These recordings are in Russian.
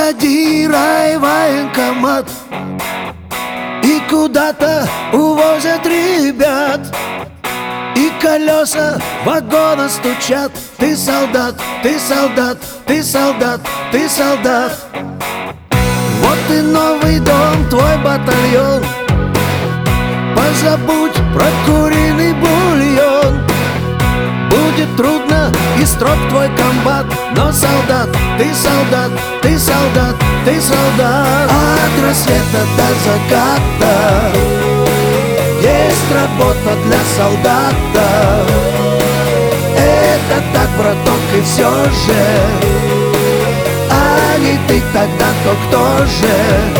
бригадира и военкомат, и куда-то увозят ребят, и колеса вагона стучат. Ты солдат, ты солдат, ты солдат, ты солдат. Вот и новый дом, твой батальон. Позабудь про куриный бульон. Будет трудно и строг твой комбат, но солдат, ты солдат, ты солдат, ты солдат. От рассвета до заката есть работа для солдата. Это так, браток, и все же. А не ты тогда, то кто же?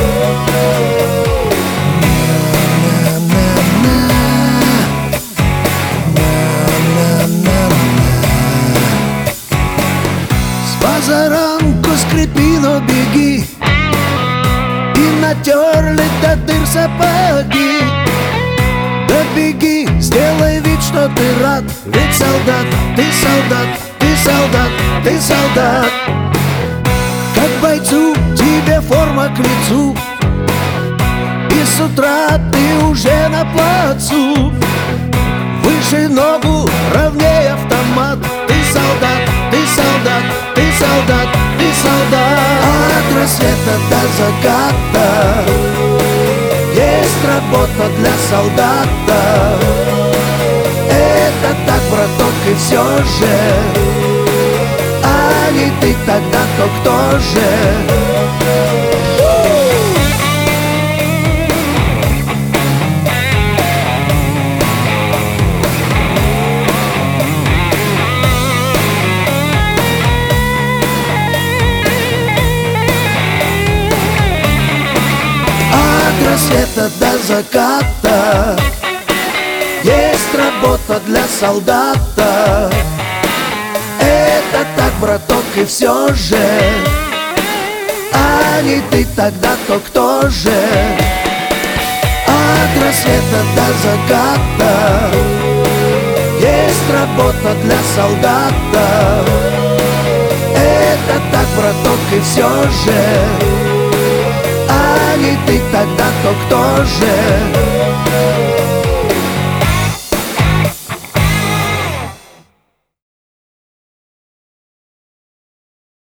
Позаранку скрипи, но беги, и натерли до дыр сапоги. Да беги, сделай вид, что ты рад, ведь солдат, ты солдат, ты солдат, ты солдат. Как бойцу тебе форма к лицу, и с утра ты уже на плацу. Выше ногу, ровнее автомат. Ты солдат, ты солдат, ты солдат, ты солдат. От рассвета до заката есть работа для солдата. Это так, браток, и все же. А не ты тогда, то кто же? От рассвета до заката есть работа для солдата. Это так, браток, и все же. А не ты тогда, то кто же? От рассвета до заката есть работа для солдата. Это так, браток, и все же. А не ты тогда, то кто же?